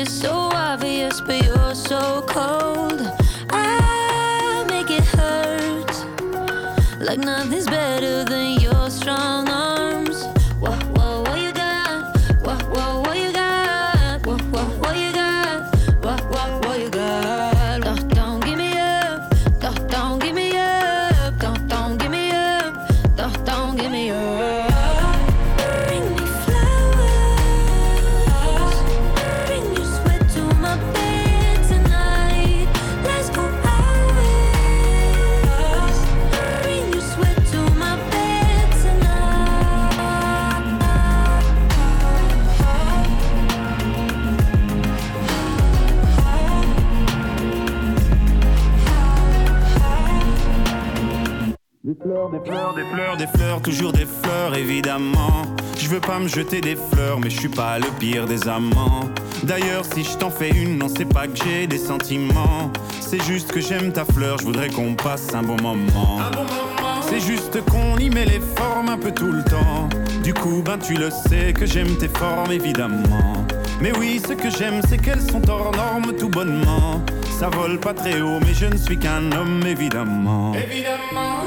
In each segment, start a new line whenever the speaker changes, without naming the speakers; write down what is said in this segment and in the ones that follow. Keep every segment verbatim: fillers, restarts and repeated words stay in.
it's so obvious, but you're so cold. I make it hurt, like nothing's better than your strong arms. Whoa, whoa, what you got? Whoa, whoa, what you got? Whoa, whoa, what you got? Whoa, whoa, what you got? Don't, don't give me up. Don't, don't give me up. Don't, don't give me up. Don't, don't give me up.
Des fleurs, des fleurs, des fleurs, des fleurs, toujours des fleurs évidemment. Je veux pas me jeter des fleurs, mais je suis pas le pire des amants. D'ailleurs si je t'en fais une, non c'est pas que j'ai des sentiments. C'est juste que j'aime ta fleur, je voudrais qu'on passe un bon moment. Un bon moment. C'est juste qu'on y met les formes un peu tout le temps. Du coup ben tu le sais que j'aime tes formes évidemment. Mais oui ce que j'aime c'est qu'elles sont hors normes tout bonnement. Ça vole pas très haut mais je ne suis qu'un homme évidemment. Évidemment.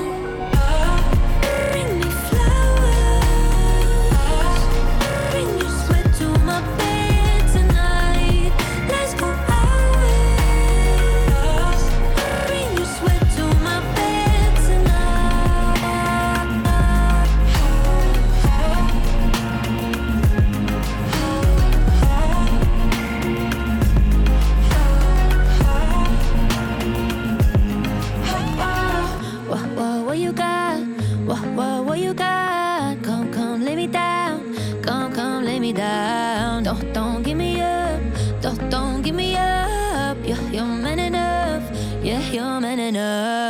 You're man enough, yeah, you're man enough.